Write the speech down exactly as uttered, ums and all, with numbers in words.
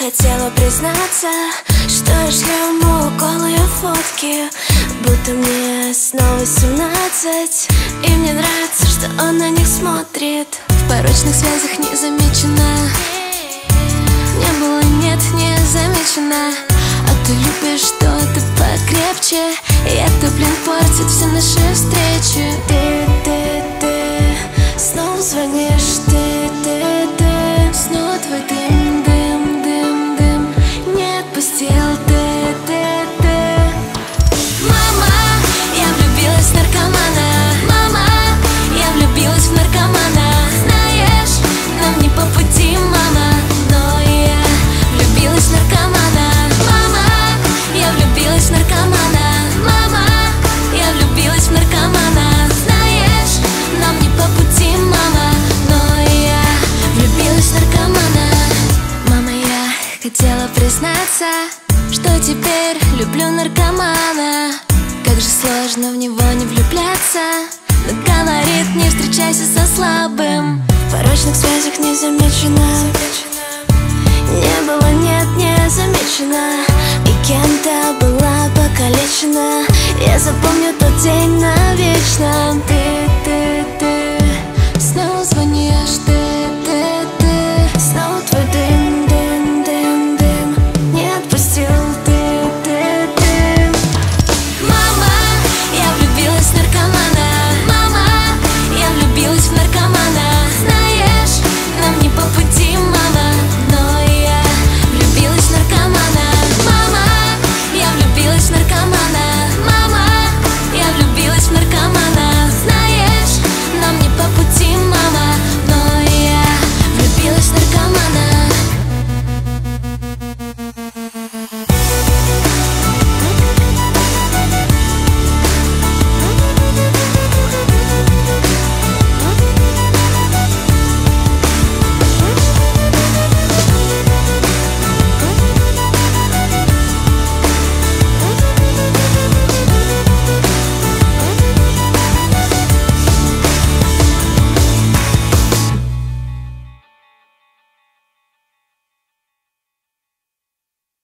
хотела признаться, что я шлю ему голые фотки, будто мне снова семнадцать. И мне нравится, что он на них смотрит. В порочных связях не замечена, не было, нет, не замечена. А ты любишь что-то покрепче, и это, блин, портит все наши встречи. Ты, ты, ты снова звонишь, ты, ты, ты снова твой дым, дым, дым, дым не отпустил, ты, ты, ты. Мама, я влюбилась в наркомана. Мама, я влюбилась в наркомана. Знаешь, нам не по пути, мама, но я влюбилась в наркомана. Мама, я влюбилась в наркомана. Мама, я влюбилась в наркомана. Знаешь, нам не по пути, мама, но я влюбилась в наркомана. Мама, я хотела признаться, что теперь люблю наркомана. Как же сложно в него не влюбляться, но говорит, не встречайся со слабым. В порочных связях не замечена, не было, нет, не замечена. И кем-то была покалечена. Я запомню тот день навечно. Ты